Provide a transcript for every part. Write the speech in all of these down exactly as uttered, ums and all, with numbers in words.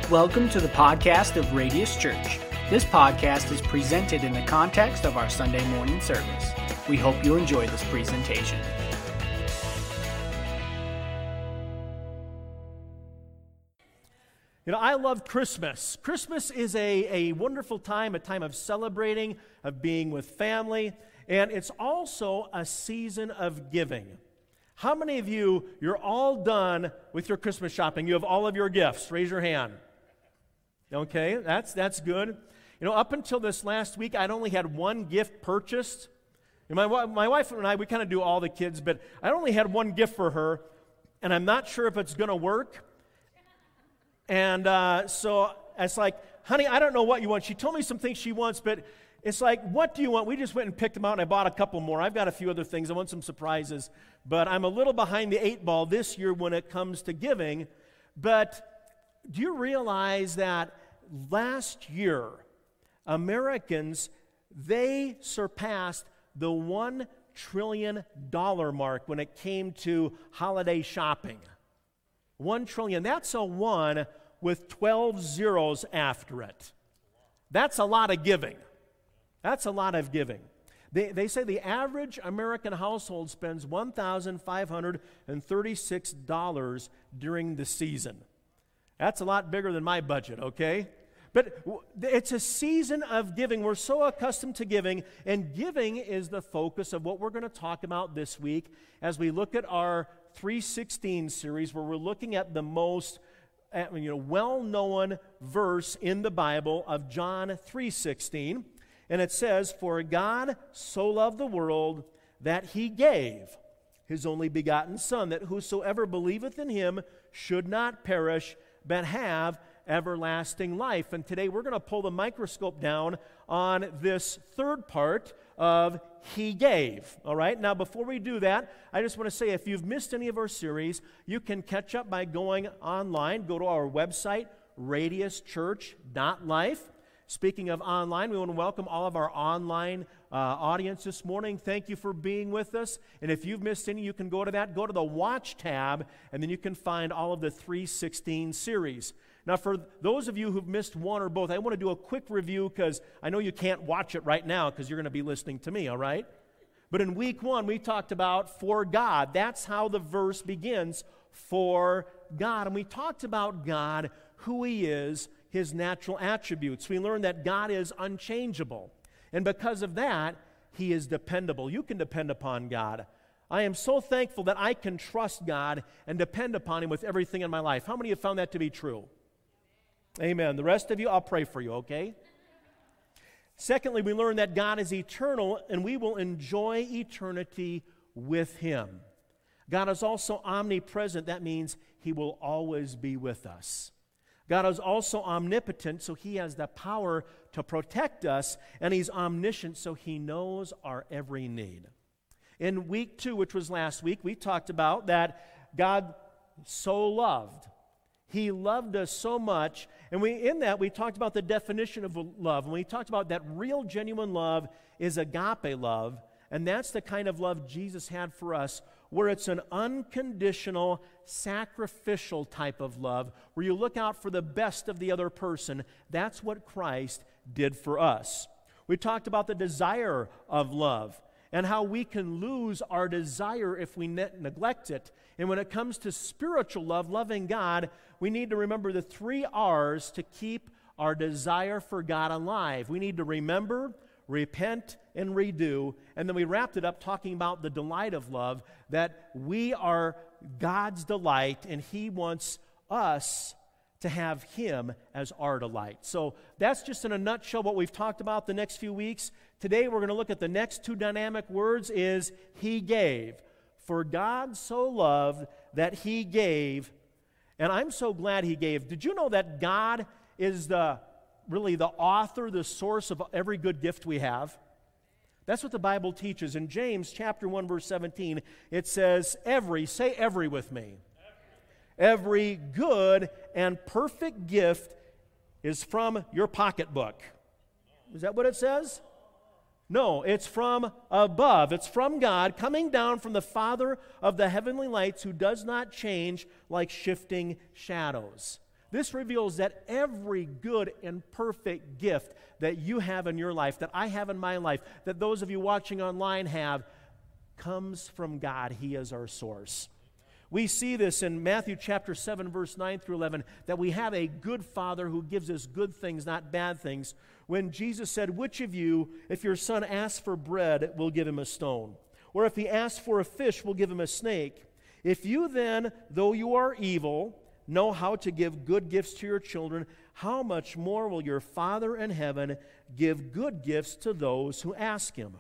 Welcome to the podcast of Radius Church. This podcast is presented in the context of our Sunday morning service. We hope you enjoy this presentation. You know, I love Christmas. Christmas is a, a wonderful time, a time of celebrating, of being with family, and it's also a season of giving. How many of you, you're all done with your Christmas shopping? You have all of your gifts. Raise your hand. Okay, that's that's good. You know, up until this last week, I'd only had one gift purchased. And my, my wife and I, we kind of do all the kids, but I only had one gift for her, and I'm not sure if it's going to work. And uh, so it's like, honey, I don't know what you want. She told me some things she wants, but it's like, what do you want? We just went and picked them out, and I bought a couple more. I've got a few other things. I want some surprises. But I'm a little behind the eight ball this year when it comes to giving. But do you realize that last year, Americans, they surpassed the one trillion dollars mark when it came to holiday shopping? One trillion. That's a one with twelve zeros after it. That's a lot of giving. That's a lot of giving. They, they say the average American household spends one thousand five hundred thirty-six dollars during the season. That's a lot bigger than my budget, okay? But it's a season of giving. We're so accustomed to giving, and giving is the focus of what we're going to talk about this week as we look at our three sixteen series, where we're looking at the most you know, well-known verse in the Bible of John three sixteen. And it says, "For God so loved the world that he gave his only begotten Son, that whosoever believeth in him should not perish, but have everlasting life." And today we're going to pull the microscope down on this third part of he gave. All right, now before we do that, I just want to say if you've missed any of our series, you can catch up by going online. Go to our website, radius church dot life. Speaking of online, we want to welcome all of our online uh, audience this morning. Thank you for being with us. And if you've missed any, you can go to that. Go to the Watch tab, and then you can find all of the three sixteen series. Now, for those of you who've missed one or both, I want to do a quick review because I know you can't watch it right now because you're going to be listening to me, all right? But in week one, we talked about for God. That's how the verse begins, for God. And we talked about God, who he is, his natural attributes. We learned that God is unchangeable. And because of that, he is dependable. You can depend upon God. I am so thankful that I can trust God and depend upon him with everything in my life. How many have found that to be true? Amen. The rest of you, I'll pray for you, okay? Secondly, we learned that God is eternal, and we will enjoy eternity with him. God is also omnipresent. That means he will always be with us. God is also omnipotent, so he has the power to protect us, and he's omniscient, so he knows our every need. In week two, which was last week, we talked about that God so loved. He loved us so much, and we in that we talked about the definition of love, and we talked about that real, genuine love is agape love, and that's the kind of love Jesus had for us, where it's an unconditional, sacrificial type of love, where you look out for the best of the other person. That's what Christ did for us. We talked about the desire of love and how we can lose our desire if we ne- neglect it. And when it comes to spiritual love, loving God, we need to remember the three R's to keep our desire for God alive. We need to remember, repent, and redo. And then we wrapped it up talking about the delight of love, that we are God's delight, and he wants us to have him as our delight. So that's just in a nutshell what we've talked about the next few weeks. Today we're going to look at the next two dynamic words is he gave. For God so loved that he gave, and I'm so glad he gave. Did you know that God is the really the author, the source of every good gift we have? That's what the Bible teaches. In James chapter one, verse seventeen, it says, every, say every with me. Every good and perfect gift is from your pocketbook. Is that what it says? No, it's from above. It's from God, coming down from the Father of the heavenly lights, who does not change like shifting shadows. This reveals that every good and perfect gift that you have in your life, that I have in my life, that those of you watching online have, comes from God. He is our source. We see this in Matthew chapter seven, verse nine through eleven, that we have a good Father who gives us good things, not bad things. When Jesus said, which of you, if your son asks for bread, will give him a stone? Or if he asks for a fish, will give him a snake? If you then, though you are evil, know how to give good gifts to your children, how much more will your Father in heaven give good gifts to those who ask him?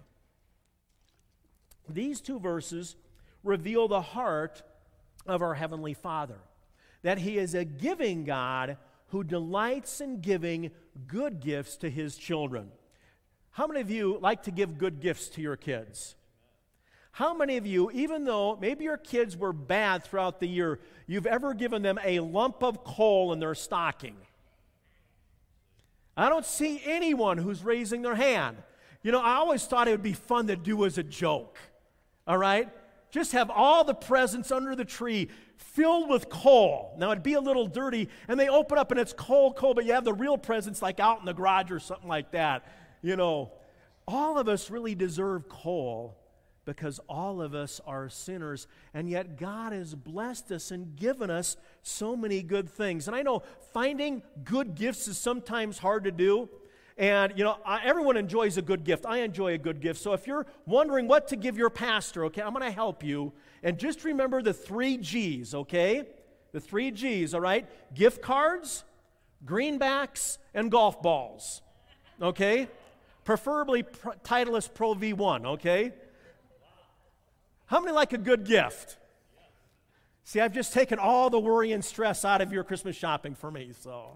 These two verses reveal the heart of our Heavenly Father, that He is a giving God who delights in giving good gifts to His children. How many of you like to give good gifts to your kids? How many of you, even though maybe your kids were bad throughout the year, you've ever given them a lump of coal in their stocking? I don't see anyone who's raising their hand. You know, I always thought it would be fun to do as a joke, all right? Just have all the presents under the tree filled with coal. Now, it'd be a little dirty, and they open up, and it's coal, coal, but you have the real presents like out in the garage or something like that. You know, all of us really deserve coal because all of us are sinners, and yet God has blessed us and given us so many good things. And I know finding good gifts is sometimes hard to do. And, you know, I, everyone enjoys a good gift. I enjoy a good gift. So if you're wondering what to give your pastor, okay, I'm going to help you. And just remember the three G's, okay? The three G's, all right? Gift cards, greenbacks, and golf balls, okay? Preferably pr- Titleist Pro V one, okay? How many like a good gift? See, I've just taken all the worry and stress out of your Christmas shopping for me, so...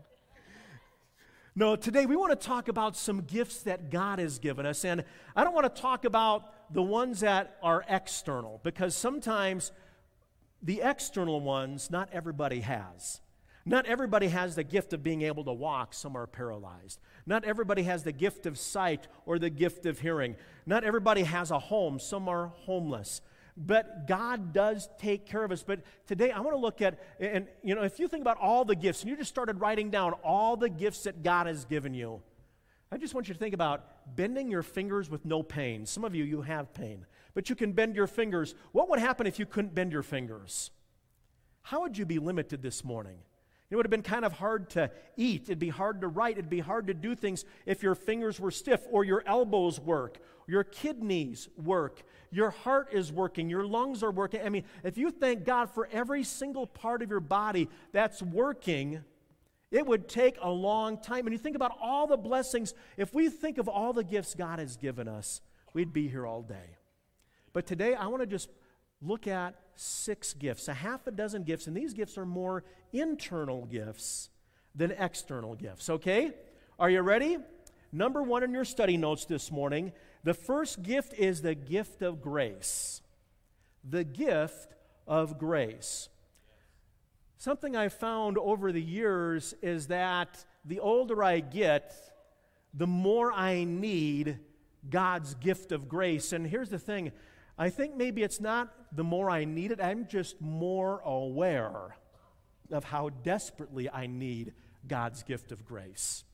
No, today we want to talk about some gifts that God has given us, and I don't want to talk about the ones that are external, because sometimes the external ones, not everybody has. Not everybody has the gift of being able to walk. Some are paralyzed. Not everybody has the gift of sight or the gift of hearing. Not everybody has a home. Some are homeless. But God does take care of us. But today I want to look at, and you know, if you think about all the gifts, and you just started writing down all the gifts that God has given you, I just want you to think about bending your fingers with no pain. Some of you, you have pain, but you can bend your fingers. What would happen if you couldn't bend your fingers? How would you be limited this morning? It would have been kind of hard to eat. It'd be hard to write. It'd be hard to do things if your fingers were stiff, or your elbows work, your kidneys work, your heart is working, your lungs are working. I mean, if you thank God for every single part of your body that's working, it would take a long time. And you think about all the blessings. If we think of all the gifts God has given us, we'd be here all day. But today, I want to just look at six gifts, a half a dozen gifts, and these gifts are more internal gifts than external gifts, okay? Are you ready? Number one in your study notes this morning, the first gift is the gift of grace. The gift of grace. Something I've found over the years is that the older I get, the more I need God's gift of grace. And here's the thing, I think maybe it's not the more I need it, I'm just more aware of how desperately I need God's gift of grace.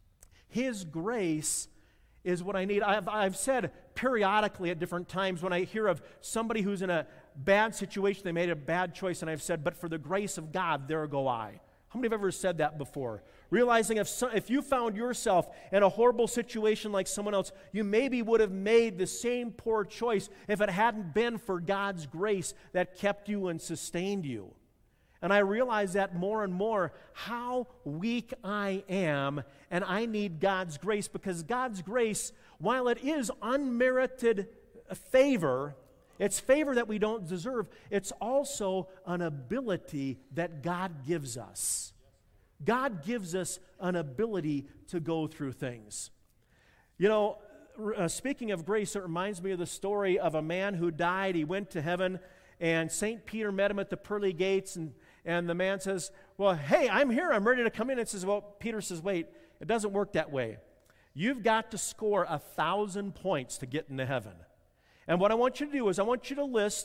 His grace is what I need. I've, I've said periodically at different times when I hear of somebody who's in a bad situation, they made a bad choice, and I've said, but for the grace of God, there go I. How many have ever said that before? Realizing if, so, if you found yourself in a horrible situation like someone else, you maybe would have made the same poor choice if it hadn't been for God's grace that kept you and sustained you. And I realize that more and more, how weak I am, and I need God's grace, because God's grace, while it is unmerited favor, it's favor that we don't deserve, it's also an ability that God gives us. God gives us an ability to go through things. You know, uh, speaking of grace, it reminds me of the story of a man who died. He went to heaven, and Saint Peter met him at the pearly gates, and, and the man says, well, hey, I'm here, I'm ready to come in. And says, well, Peter says, wait, it doesn't work that way. You've got to score a thousand points to get into heaven. And what I want you to do is I want you to list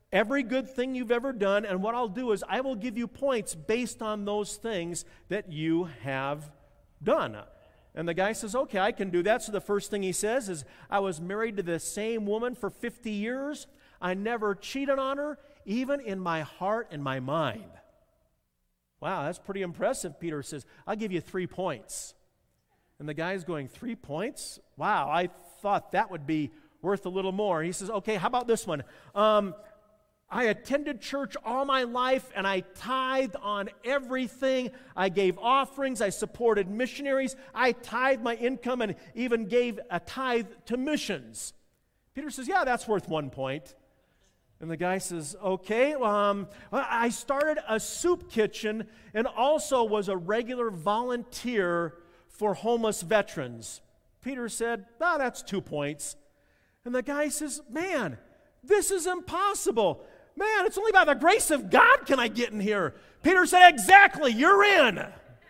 every good thing you've ever done, and what I'll do is I will give you points based on those things that you have done. And the guy says, okay, I can do that. So the first thing he says is, I was married to the same woman for fifty years. I never cheated on her, even in my heart and my mind. Wow, that's pretty impressive, Peter says. I'll give you three points. And the guy's going, three points? Wow, I thought that would be worth a little more. He says, okay, how about this one? Um, I attended church all my life, and I tithed on everything. I gave offerings. I supported missionaries. I tithed my income and even gave a tithe to missions. Peter says, yeah, that's worth one point. And the guy says, okay, um, I started a soup kitchen and also was a regular volunteer for homeless veterans. Peter said, oh, that's two points. And the guy says, man, this is impossible. Man, it's only by the grace of God can I get in here. Peter said, exactly, you're in.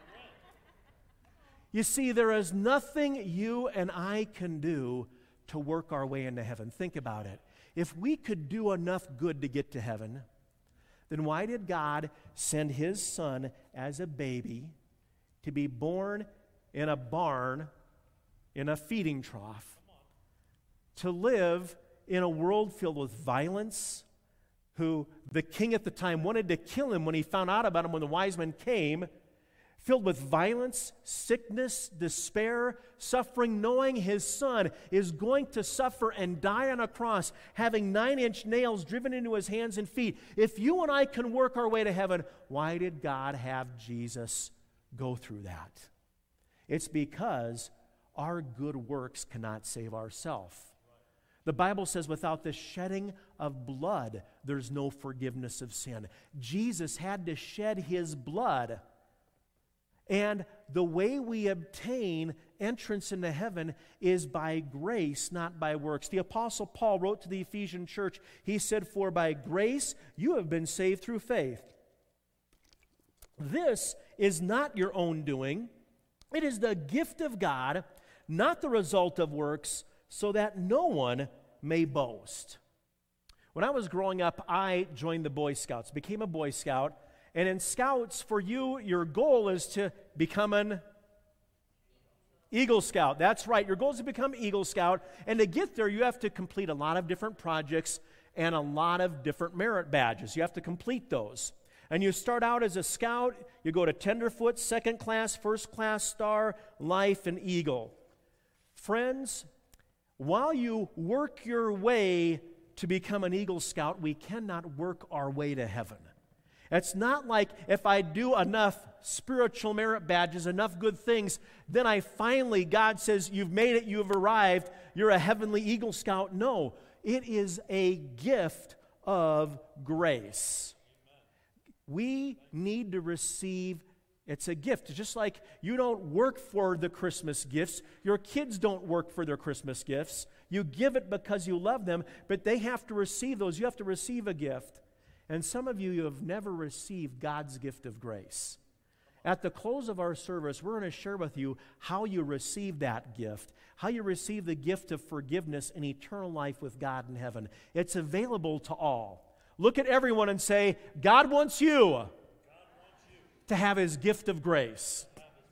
You see, there is nothing you and I can do to work our way into heaven. Think about it. If we could do enough good to get to heaven, then why did God send His Son as a baby to be born in a barn, in a feeding trough, to live in a world filled with violence, who the king at the time wanted to kill him when he found out about him when the wise men came, filled with violence, sickness, despair, suffering, knowing his son is going to suffer and die on a cross, having nine-inch nails driven into his hands and feet. If you and I can work our way to heaven, why did God have Jesus go through that? It's because our good works cannot save ourselves. The Bible says without the shedding of blood, there's no forgiveness of sin. Jesus had to shed His blood. And the way we obtain entrance into heaven is by grace, not by works. The Apostle Paul wrote to the Ephesian church, he said, for by grace you have been saved through faith. This is not your own doing. It is the gift of God, not the result of works, so that no one may boast. When I was growing up, I joined the Boy Scouts, became a Boy Scout. And in Scouts, for you, your goal is to become an Eagle Scout. That's right. Your goal is to become Eagle Scout. And to get there, you have to complete a lot of different projects and a lot of different merit badges. You have to complete those. And you start out as a Scout. You go to Tenderfoot, Second Class, First Class, Star, Life, and Eagle. Friends, while you work your way to become an Eagle Scout, we cannot work our way to heaven. It's not like if I do enough spiritual merit badges, enough good things, then I finally, God says, you've made it, you've arrived, you're a heavenly Eagle Scout. No, it is a gift of grace. We need to receive, it's a gift. Just like you don't work for the Christmas gifts, your kids don't work for their Christmas gifts. You give it because you love them, but they have to receive those. You have to receive a gift. And some of you, you have never received God's gift of grace. At the close of our service, we're going to share with you how you receive that gift, how you receive the gift of forgiveness and eternal life with God in heaven. It's available to all. Look at everyone and say, God wants you, God wants you. to have His gift of grace.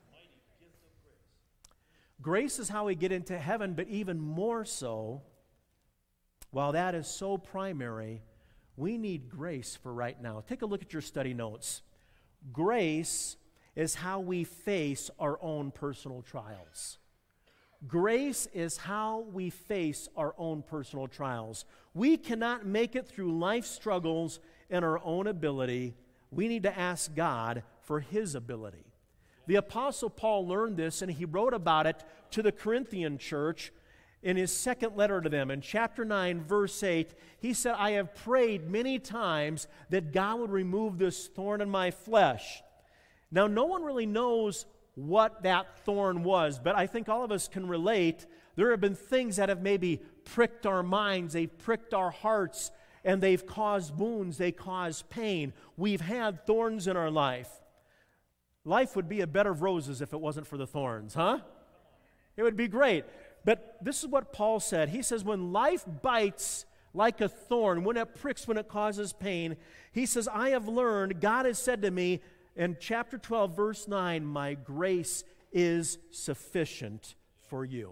Grace is how we get into heaven, but even more so, while that is so primary, we need grace for right now. Take a look at your study notes. Grace is how we face our own personal trials. Grace is how we face our own personal trials. We cannot make it through life struggles in our own ability. We need to ask God for His ability. The Apostle Paul learned this, and he wrote about it to the Corinthian church in his second letter to them. In chapter nine, verse eight, he said, I have prayed many times that God would remove this thorn in my flesh. Now, no one really knows what that thorn was, but I think all of us can relate. There have been things that have maybe pricked our minds, they've pricked our hearts, and they've caused wounds, they cause pain. We've had thorns in our life. Life would be a bed of roses if it wasn't for the thorns, huh? It would be great. But this is what Paul said. He says, when life bites like a thorn, when it pricks, when it causes pain. He says, I have learned, God has said to me in chapter twelve, verse nine, my grace is sufficient for you.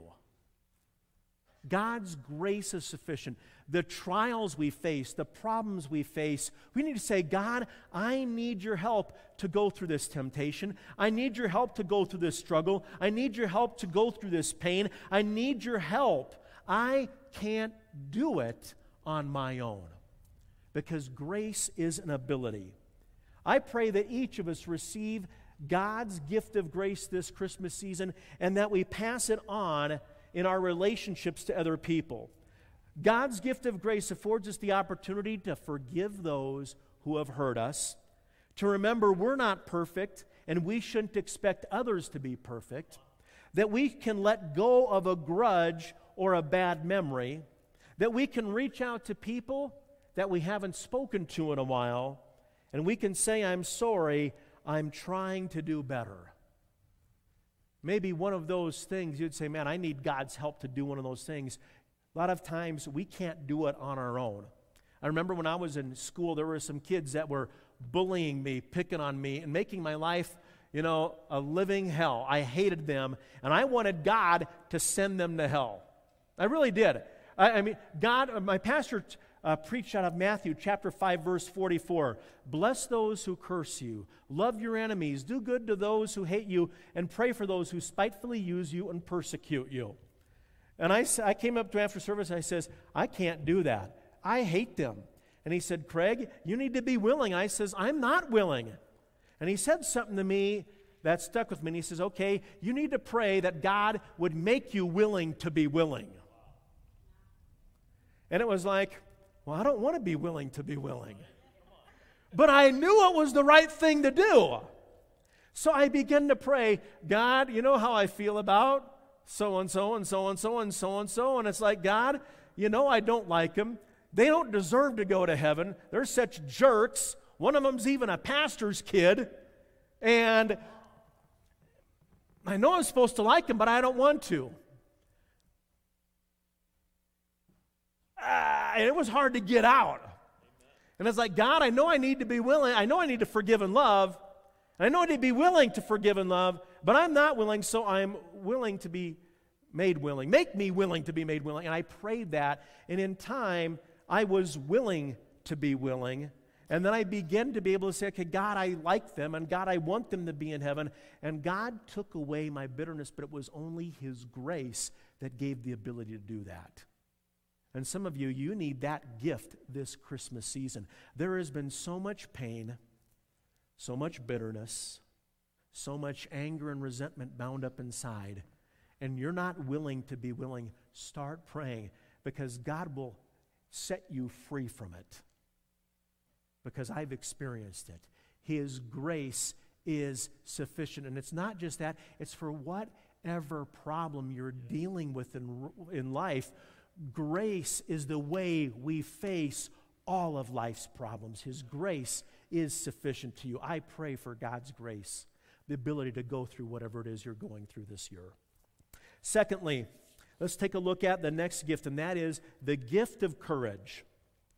God's grace is sufficient. The trials we face, the problems we face, we need to say, God, I need your help to go through this temptation. I need your help to go through this struggle. I need your help to go through this pain. I need your help. I can't do it on my own, because grace is an ability. I pray that each of us receive God's gift of grace this Christmas season, and that we pass it on in our relationships to other people. God's gift of grace affords us the opportunity to forgive those who have hurt us, to remember we're not perfect and we shouldn't expect others to be perfect, that we can let go of a grudge or a bad memory, that we can reach out to people that we haven't spoken to in a while, and we can say, I'm sorry, I'm trying to do better. Maybe one of those things, you'd say, man, I need God's help to do one of those things. A lot of times, we can't do it on our own. I remember when I was in school, there were some kids that were bullying me, picking on me, and making my life, you know, a living hell. I hated them, and I wanted God to send them to hell. I really did. I, I mean, God, my pastor uh, preached out of Matthew chapter five, verse forty-four. Bless those who curse you. Love your enemies. Do good to those who hate you, and pray for those who spitefully use you and persecute you. And I, I came up to him after service, and I says, I can't do that. I hate them. And he said, Craig, you need to be willing. I says, I'm not willing. And he said something to me that stuck with me. And he says, okay, you need to pray that God would make you willing to be willing. And it was like, well, I don't want to be willing to be willing. But I knew it was the right thing to do. So I began to pray, God, you know how I feel about so-and-so and so-and-so and so-and-so. And it's like, God, you know I don't like them. They don't deserve to go to heaven. They're such jerks. One of them's even a pastor's kid. And I know I'm supposed to like them, but I don't want to. Uh, and it was hard to get out. And it's like, God, I know I need to be willing. I know I need to forgive and love. I know I need to be willing to forgive and love, but I'm not willing, so I'm willing to be made willing. Make me willing to be made willing. And I prayed that, and in time, I was willing to be willing. And then I began to be able to say, okay, God, I like them, and God, I want them to be in heaven. And God took away my bitterness, but it was only His grace that gave the ability to do that. And some of you, you need that gift this Christmas season. There has been so much pain, so much bitterness, so much anger and resentment bound up inside, and you're not willing to be willing. Start praying, because God will set you free from it. Because I've experienced it. His grace is sufficient. And it's not just that, it's for whatever problem you're dealing with in, in life. Grace is the way we face all of life's problems. His grace is sufficient to you. I pray for God's grace, the ability to go through whatever it is you're going through this year. Secondly, let's take a look at the next gift, and that is the gift of courage.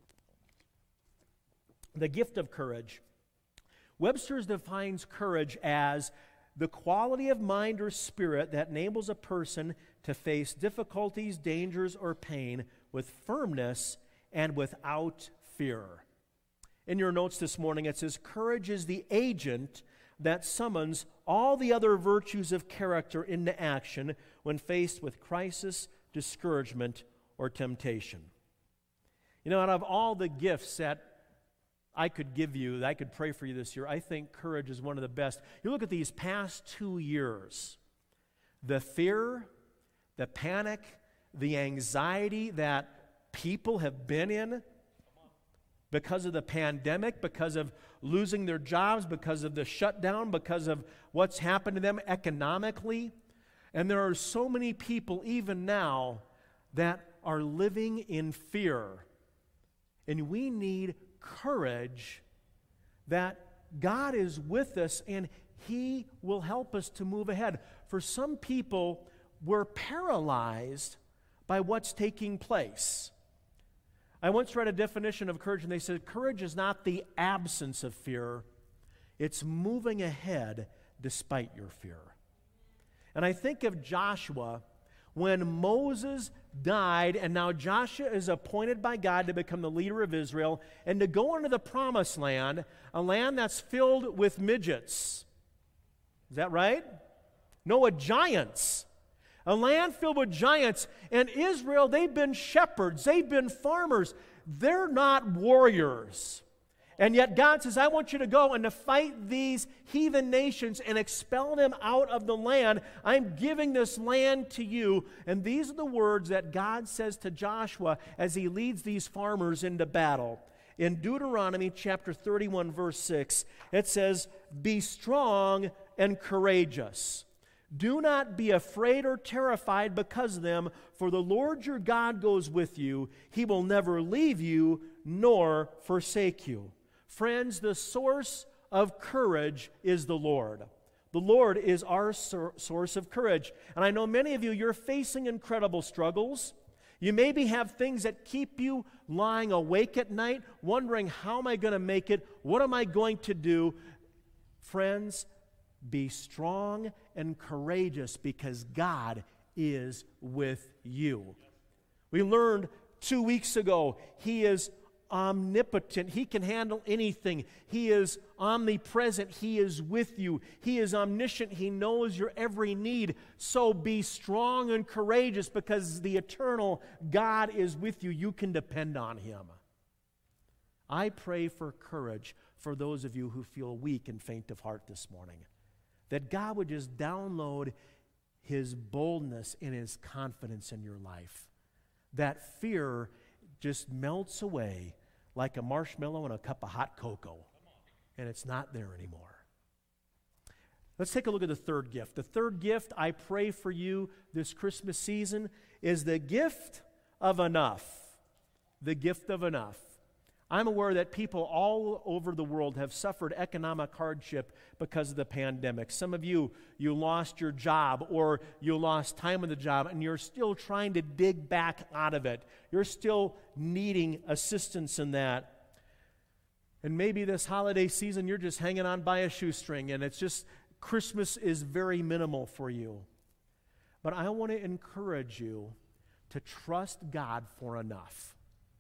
The gift of courage. Webster's defines courage as the quality of mind or spirit that enables a person to face difficulties, dangers, or pain with firmness and without fear. In your notes this morning, it says, courage is the agent that summons all the other virtues of character into action when faced with crisis, discouragement, or temptation. You know, out of all the gifts that I could give you, that I could pray for you this year, I think courage is one of the best. You look at these past two years, the fear, the panic, the anxiety that people have been in because of the pandemic, because of losing their jobs, because of the shutdown, because of what's happened to them economically. And there are so many people even now that are living in fear. And we need courage that God is with us and He will help us to move ahead. For some people, we're paralyzed by what's taking place. I once read a definition of courage, and they said, courage is not the absence of fear, it's moving ahead despite your fear. And I think of Joshua when Moses died, and now Joshua is appointed by God to become the leader of Israel and to go into the promised land, a land that's filled with midgets. Is that right? No, with giants. A land filled with giants. And Israel, they've been shepherds. They've been farmers. They're not warriors. And yet God says, I want you to go and to fight these heathen nations and expel them out of the land. I'm giving this land to you. And these are the words that God says to Joshua as he leads these farmers into battle. In Deuteronomy chapter thirty-one, verse six, it says, be strong and courageous. Do not be afraid or terrified because of them, for the Lord your God goes with you. He will never leave you nor forsake you. Friends, the source of courage is the Lord. The Lord is our sur- source of courage. And I know many of you, you're facing incredible struggles. You maybe have things that keep you lying awake at night, wondering, how am I going to make it? What am I going to do? Friends, be strong and courageous because God is with you. We learned two weeks ago, He is omnipotent. He can handle anything. He is omnipresent. He is with you. He is omniscient. He knows your every need. So be strong and courageous because the eternal God is with you. You can depend on Him. I pray for courage for those of you who feel weak and faint of heart this morning, that God would just download His boldness and His confidence in your life. That fear just melts away like a marshmallow in a cup of hot cocoa, and it's not there anymore. Let's take a look at the third gift. The third gift I pray for you this Christmas season is the gift of enough. The gift of enough. I'm aware that people all over the world have suffered economic hardship because of the pandemic. Some of you, you lost your job or you lost time on the job and you're still trying to dig back out of it. You're still needing assistance in that. And maybe this holiday season you're just hanging on by a shoestring and it's just, Christmas is very minimal for you. But I want to encourage you to trust God for enough.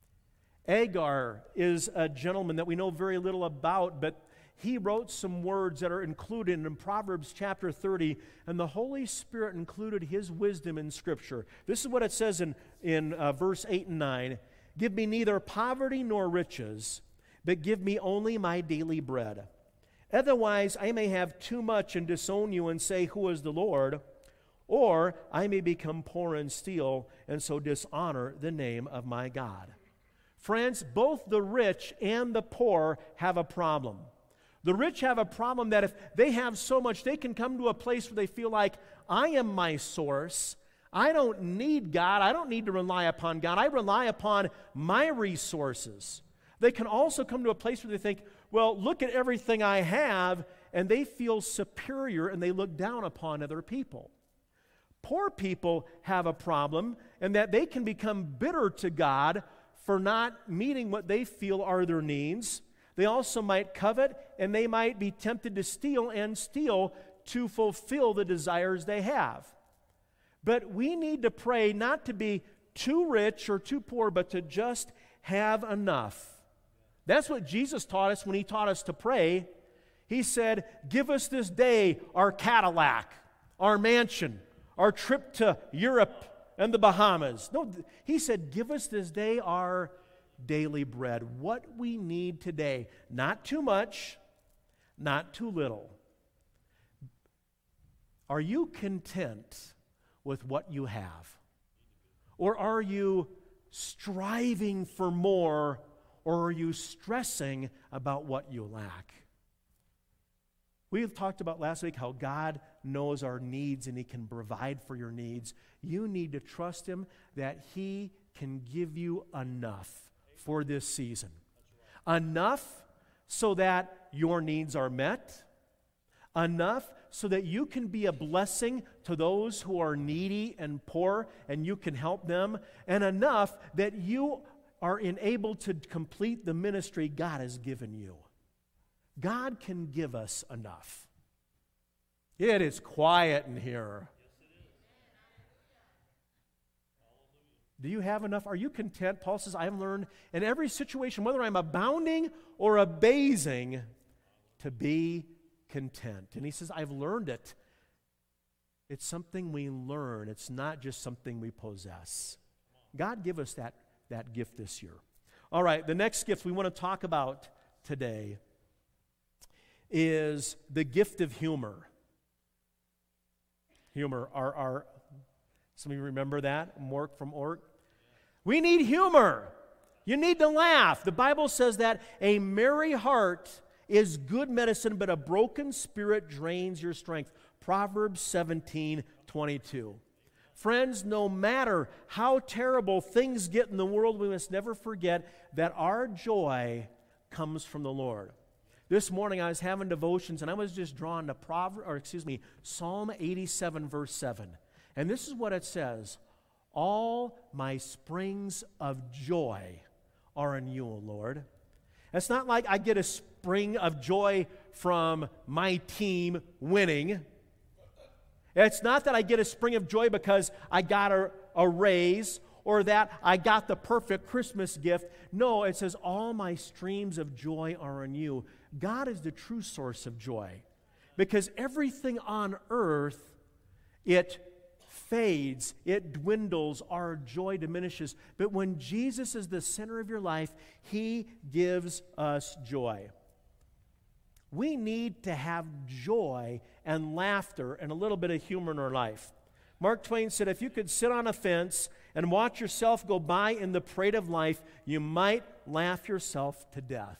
Agar is a gentleman that we know very little about, but he wrote some words that are included in Proverbs chapter thirty, and the Holy Spirit included his wisdom in Scripture. This is what it says in, in uh, verse eight and nine. Give me neither poverty nor riches, but give me only my daily bread. Otherwise I may have too much and disown you and say, who is the Lord? Or I may become poor and steal, and so dishonor the name of my God. Friends, both the rich and the poor have a problem. The rich have a problem that if they have so much, they can come to a place where they feel like, I am my source. I don't need God. I don't need to rely upon God. I rely upon my resources. They can also come to a place where they think, well, look at everything I have, and they feel superior and they look down upon other people. Poor people have a problem in that they can become bitter to God for not meeting what they feel are their needs. They also might covet, and they might be tempted to steal and steal to fulfill the desires they have. But we need to pray not to be too rich or too poor, but to just have enough. That's what Jesus taught us when He taught us to pray. He said, give us this day our Cadillac, our mansion, our trip to Europe and the Bahamas. No, He said, give us this day our daily bread, what we need today. Not too much, not too little. Are you content with what you have? Or are you striving for more, or are you stressing about what you lack? We talked about last week how God knows our needs and He can provide for your needs. You need to trust Him that He can give you enough for this season. Enough so that your needs are met. Enough so that you can be a blessing to those who are needy and poor and you can help them. And enough that you are enabled to complete the ministry God has given you. God can give us enough. It is quiet in here. Do you have enough? Are you content? Paul says, I have learned in every situation, whether I'm abounding or abasing, to be content. And he says, I've learned it. It's something we learn. It's not just something we possess. God give us that, that gift this year. All right, the next gift we want to talk about today is the gift of humor. Humor, our, our some of you remember that? Mork from Ork? We need humor. You need to laugh. The Bible says that a merry heart is good medicine, but a broken spirit drains your strength. Proverbs seventeen twenty-two. Friends, no matter how terrible things get in the world, we must never forget that our joy comes from the Lord. This morning I was having devotions and I was just drawn to Proverbs, or excuse me, Psalm eighty-seven verse seven. And this is what it says: all my springs of joy are in you, O Lord. It's not like I get a spring of joy from my team winning. It's not that I get a spring of joy because I got a, a raise or that I got the perfect Christmas gift. No, it says all my streams of joy are in you. God is the true source of joy, because everything on earth, it fades, it dwindles, our joy diminishes. But when Jesus is the center of your life, He gives us joy. We need to have joy and laughter and a little bit of humor in our life. Mark Twain said, if you could sit on a fence and watch yourself go by in the parade of life, you might laugh yourself to death.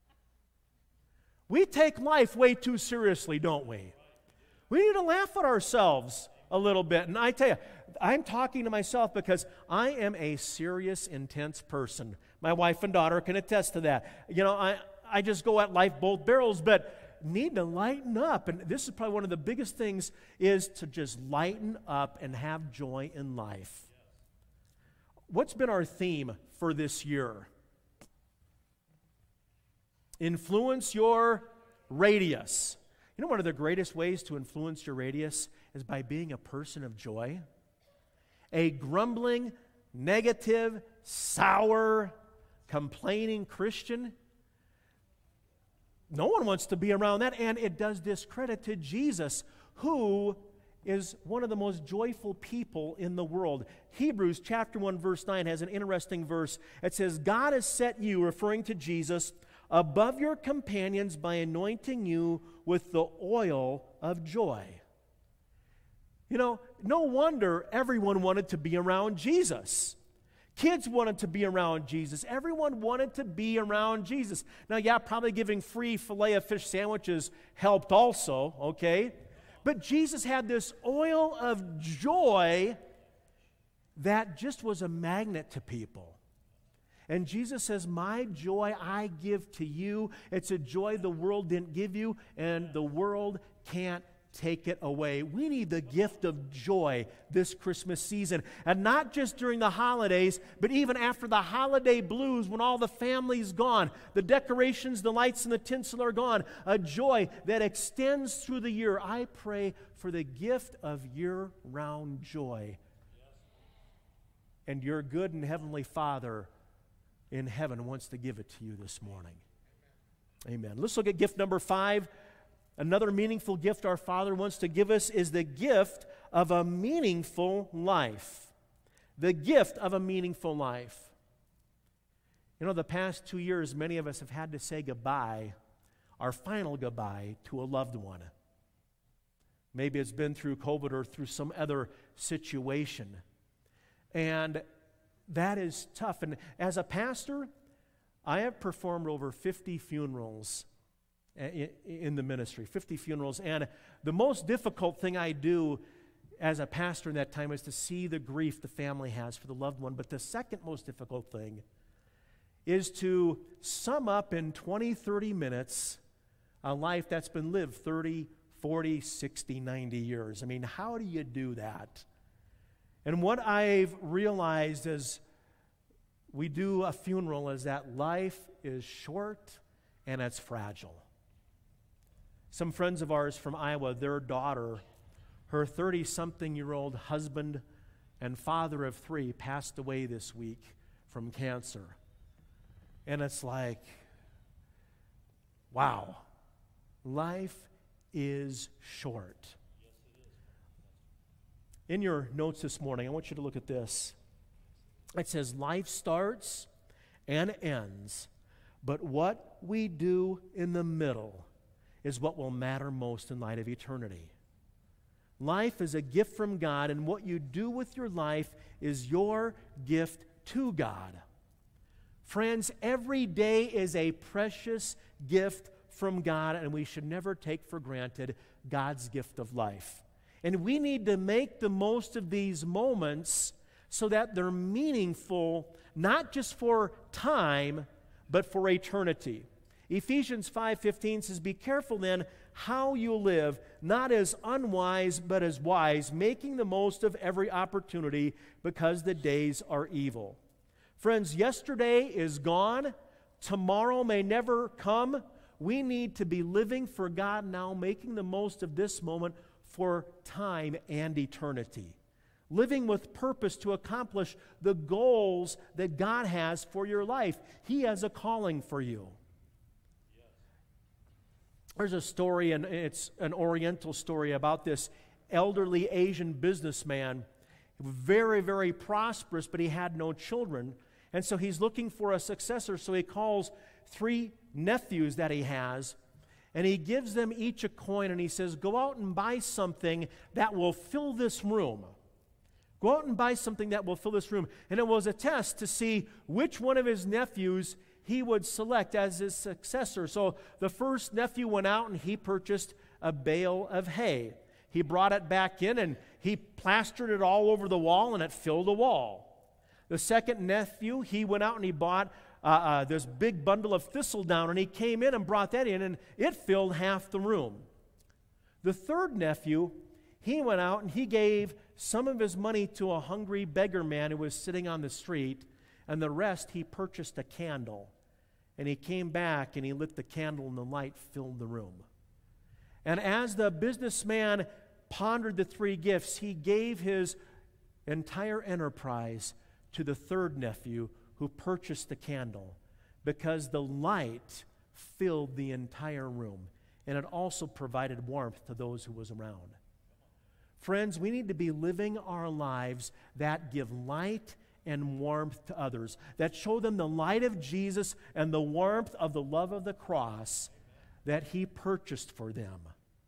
We take life way too seriously, don't we? We need to laugh at ourselves a little bit. And I tell you, I'm talking to myself because I am a serious, intense person. My wife and daughter can attest to that. You know, I, I just go at life both barrels, but need to lighten up. And this is probably one of the biggest things, is to just lighten up and have joy in life. What's been our theme for this year? Influence your radius. You know, one of the greatest ways to influence your radius is by being a person of joy. A grumbling, negative, sour, complaining Christian, no one wants to be around that, and it does discredit to Jesus, who is one of the most joyful people in the world. Hebrews chapter one verse nine has an interesting verse. It says, God has set you, referring to Jesus, above your companions by anointing you with the oil of joy. You know, no wonder everyone wanted to be around Jesus. Kids wanted to be around Jesus. Everyone wanted to be around Jesus. Now, yeah, probably giving free filet of fish sandwiches helped also, okay? But Jesus had this oil of joy that just was a magnet to people. And Jesus says, my joy I give to you. It's a joy the world didn't give you, and the world can't take it away. We need the gift of joy this Christmas season. And not just during the holidays, but even after the holiday blues, when all the family's gone, the decorations, the lights, and the tinsel are gone. A joy that extends through the year. I pray for the gift of year-round joy. And your good and heavenly Father in heaven wants to give it to you this morning. Amen. Let's look at gift number five. Another meaningful gift our Father wants to give us is the gift of a meaningful life. The gift of a meaningful life. You know, the past two years, many of us have had to say goodbye, our final goodbye, to a loved one. Maybe it's been through COVID or through some other situation. And that is tough. And as a pastor, I have performed over fifty funerals in the ministry, fifty funerals. And the most difficult thing I do as a pastor in that time is to see the grief the family has for the loved one. But the second most difficult thing is to sum up in twenty, thirty minutes a life that's been lived thirty, forty, sixty, ninety years. I mean, how do you do that? And what I've realized is we do a funeral is that life is short and it's fragile. Some friends of ours from Iowa, their daughter, her thirty-something-year-old husband and father of three passed away this week from cancer. And it's like, wow, life is short. In your notes this morning, I want you to look at this. It says, life starts and ends, but what we do in the middle is what will matter most in light of eternity. Life is a gift from God, and what you do with your life is your gift to God. Friends, every day is a precious gift from God, and we should never take for granted God's gift of life. And we need to make the most of these moments so that they're meaningful, not just for time, but for eternity. Ephesians five fifteen says, be careful then how you live, not as unwise, but as wise, making the most of every opportunity, because the days are evil. Friends, yesterday is gone. Tomorrow may never come. We need to be living for God now, making the most of this moment for time and eternity. Living with purpose to accomplish the goals that God has for your life. He has a calling for you. There's a story, and it's an Oriental story, about this elderly Asian businessman. Very, very prosperous, but he had no children. And so he's looking for a successor, so he calls three nephews that he has, and he gives them each a coin, and he says, go out and buy something that will fill this room. Go out and buy something that will fill this room. And it was a test to see which one of his nephews he would select as his successor. So the first nephew went out and he purchased a bale of hay. He brought it back in and he plastered it all over the wall, and it filled the wall. The second nephew, he went out and he bought uh, uh, this big bundle of thistledown, and he came in and brought that in, and it filled half the room. The third nephew, he went out and he gave some of his money to a hungry beggar man who was sitting on the street, and the rest he purchased a candle. And he came back and he lit the candle, and the light filled the room. And as the businessman pondered the three gifts, he gave his entire enterprise to the third nephew, who purchased the candle, because the light filled the entire room, and it also provided warmth to those who was around. Friends, we need to be living our lives that give light and warmth to others, that show them the light of Jesus and the warmth of the love of the cross that He purchased for them.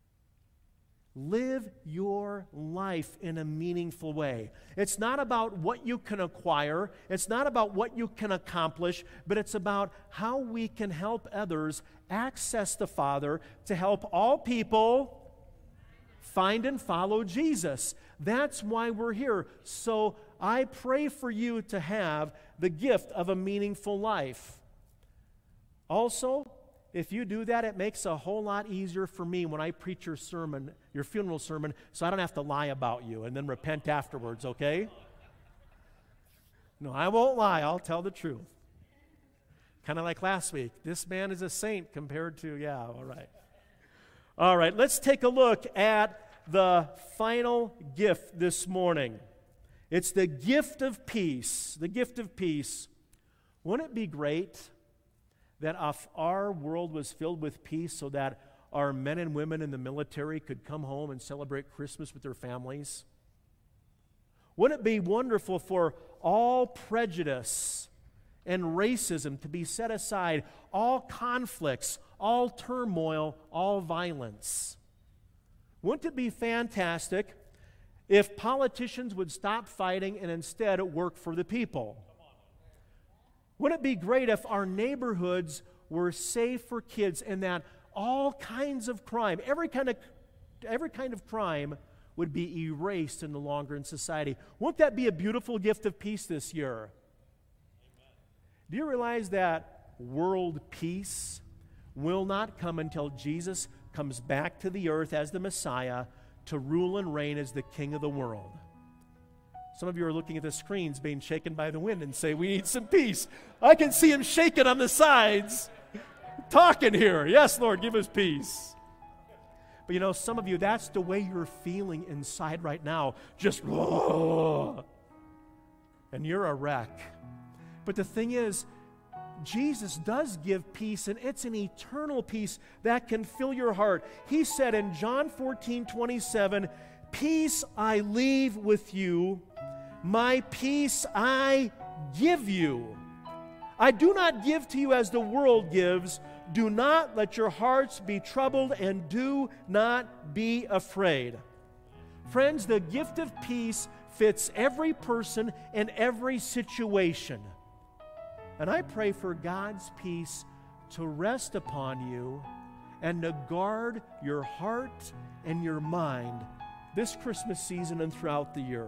Live your life in a meaningful way. It's not about what you can acquire. It's not about what you can accomplish, but it's about how we can help others access the Father, to help all people find and follow Jesus. That's why we're here. So I pray for you to have the gift of a meaningful life. Also, if you do that, it makes a whole lot easier for me when I preach your sermon, your funeral sermon, so I don't have to lie about you and then repent afterwards, okay? No, I won't lie. I'll tell the truth. Kind of like last week. This man is a saint compared to, yeah, all right. All right, let's take a look at the final gift this morning. It's the gift of peace. The gift of peace. Wouldn't it be great that if our world was filled with peace, so that our men and women in the military could come home and celebrate Christmas with their families? Wouldn't it be wonderful for all prejudice and racism to be set aside, all conflicts, all turmoil, all violence? Wouldn't it be fantastic if politicians would stop fighting and instead work for the people? Wouldn't it be great if our neighborhoods were safe for kids, and that all kinds of crime, every kind of, every kind of crime would be erased and no longer in society? Won't that be a beautiful gift of peace this year? Amen. Do you realize that world peace will not come until Jesus comes back to the earth as the Messiah to rule and reign as the King of the world? Some of you are looking at the screens being shaken by the wind and say, we need some peace. I can see him shaking on the sides, talking here. Yes, Lord, give us peace. But you know, some of you, that's the way you're feeling inside right now. Just, whoa, and you're a wreck. But the thing is, Jesus does give peace, and it's an eternal peace that can fill your heart. He said in John fourteen twenty-seven, peace I leave with you, my peace I give you. I do not give to you as the world gives. Do not let your hearts be troubled, and do not be afraid. Friends, the gift of peace fits every person and every situation. And I pray for God's peace to rest upon you and to guard your heart and your mind this Christmas season and throughout the year.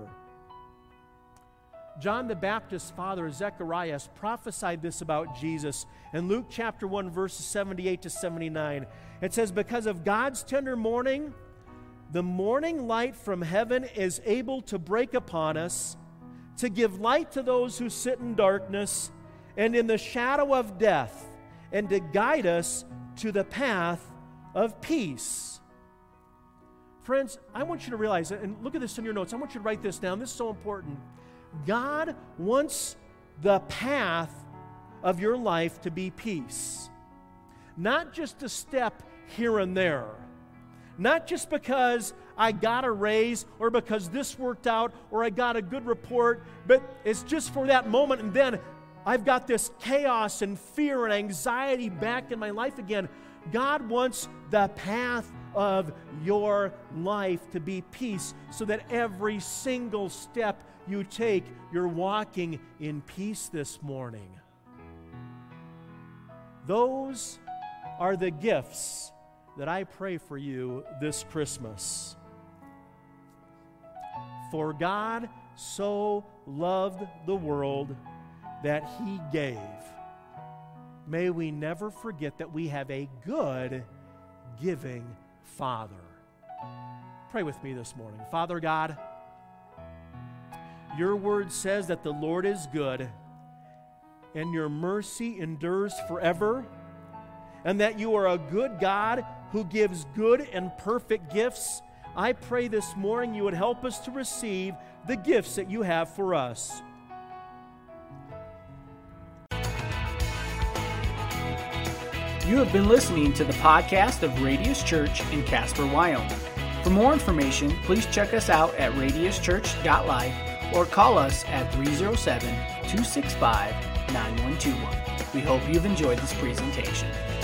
John the Baptist's father, Zechariah, prophesied this about Jesus in Luke chapter one, verses seventy-eight to seventy-nine. It says, because of God's tender morning, the morning light from heaven is able to break upon us, to give light to those who sit in darkness and in the shadow of death, and to guide us to the path of peace. Friends, I want you to realize, and look at this in your notes, I want you to write this down. This is so important. God wants the path of your life to be peace. Not just a step here and there. Not just because I got a raise or because this worked out or I got a good report, but it's just for that moment, and then I've got this chaos and fear and anxiety back in my life again. God wants the path of your life to be peace, so that every single step you take, you're walking in peace this morning. Those are the gifts that I pray for you this Christmas. For God so loved the world that He gave. May we never forget that we have a good, giving Father. Pray with me this morning. Father God, your word says that the Lord is good, and your mercy endures forever, and that you are a good God who gives good and perfect gifts. I pray this morning you would help us to receive the gifts that you have for us. You have been listening to the podcast of Radius Church in Casper, Wyoming. For more information, please check us out at radius church dot life or call us at three oh seven, two six five, nine one two one. We hope you've enjoyed this presentation.